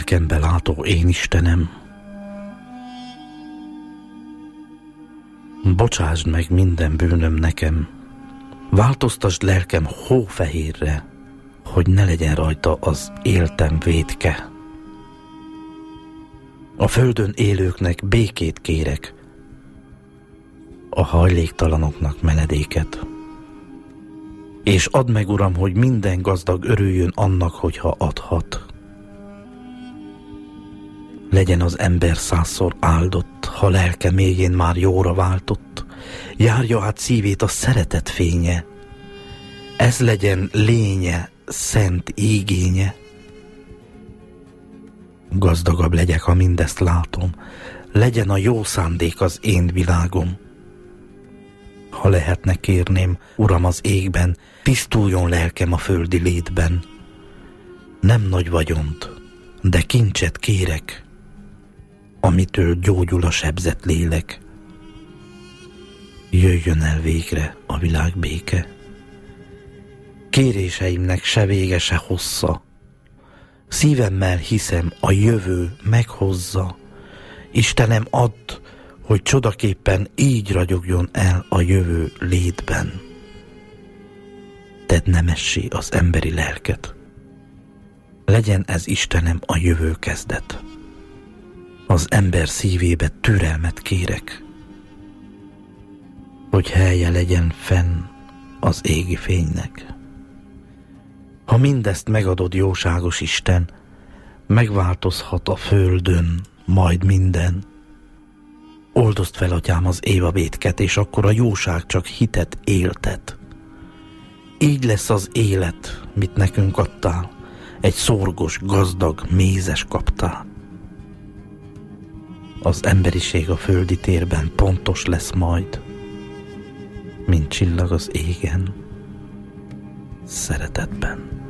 lelkembe látó én Istenem, bocsásd meg minden bűnöm nekem, változtasd lelkem hófehérre, hogy ne legyen rajta az éltem vétke. A földön élőknek békét kérek, a hajléktalanoknak menedéket. És add meg, Uram, hogy minden gazdag örüljön annak, hogyha adhat. Legyen az ember 100-szor áldott, ha lelke mélyén már jóra váltott, járja át szívét a szeretet fénye. Ez legyen lénye, szent ígénye. Gazdagabb legyek, ha mindezt látom, legyen a jó szándék az én világom. Ha lehetne, kérném, Uram, az égben, tisztuljon lelkem a földi létben. Nem nagy vagyont, de kincset kérek, amitől gyógyul a sebzett lélek. Jöjjön el végre a világ béke. Kéréseimnek se vége, se hossza. Szívemmel hiszem, a jövő meghozza. Istenem, add, hogy csodaképpen így ragyogjon el a jövő létben. Tedd nemessé az emberi lelket. Legyen ez, Istenem, a jövő kezdet. Az ember szívébe türelmet kérek, hogy helye legyen fenn az égi fénynek. Ha mindezt megadod, jóságos Isten, megváltozhat a földön majd minden. Oldozd fel, Atyám, az évavétket, és akkor a jóság csak hitet éltet. Így lesz az élet, mit nekünk adtál, egy szorgos, gazdag, mézes kaptál. Az emberiség a földi térben pontos lesz majd, mint csillag az égen, szeretetben.